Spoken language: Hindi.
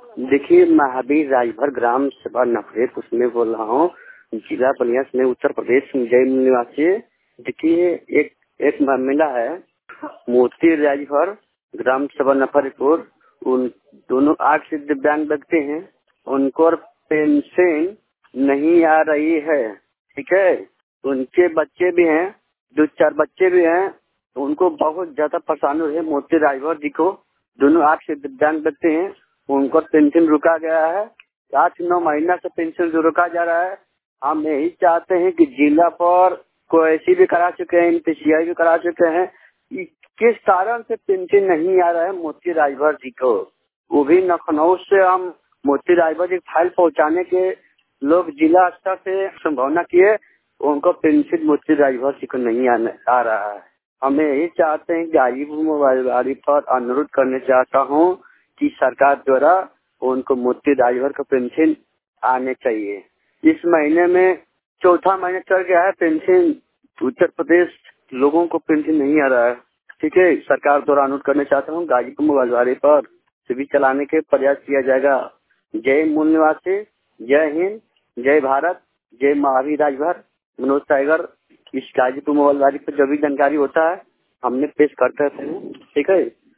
देखिए, महावीर राजभर ग्राम सभा नफरेत उसमें बोल रहा हूँ, जिला बलिया में, उत्तर प्रदेश में, जय निवासी। देखिए, एक एक मामला है, मोती राजभर ग्राम सभा नफरपुर। उन दोनों आंख से दिव्यांग लगते हैं, उनको पेंशन नहीं आ रही है। ठीक है, उनके बच्चे भी हैं, 2-4 बच्चे भी हैं, उनको बहुत ज्यादा परेशानी हो रही है। मोती राजभर जी को दोनों आंख से दिव्यांग लगते हैं, उनको पेंशन रुका गया है। 8-9 महीना से पेंशन जो रुका जा रहा है। हम यही चाहते हैं कि जिला पर को ऐसी भी करा चुके हैं, MPCI भी करा चुके हैं, कि किस कारण से पेंशन नहीं आ रहा है मोती राजभर जी को। वो भी लखनऊ से हम मोती राजभर जी फाइल पहुंचाने के लोग जिला स्तर से संभावना किए, उनको पेंशन मोती राजभर जी को नहीं आ रहा है। हमें यही चाहते हैं, गाजीपुर मोबाइल पर अनुरोध करने चाहता हूँ कि सरकार द्वारा उनको मोती राजभर का पेंशन आने चाहिए। इस महीने में 4था महीना चल गया है, पेंशन उत्तर प्रदेश लोगों को पेंशन नहीं आ रहा है। ठीक है, सरकार द्वारा अनुरोध करने चाहता हूँ, गाजीपुर मोबाइल पर सभी चलाने के प्रयास किया जाएगा। जय मूल निवासी, जय हिंद, जय भारत, जय महावीर राजभर, मनोज टाइगर। इस गाजीपुर मोबाइल पर जो भी जानकारी होता है हमने पेश करते हैं। ठीक है।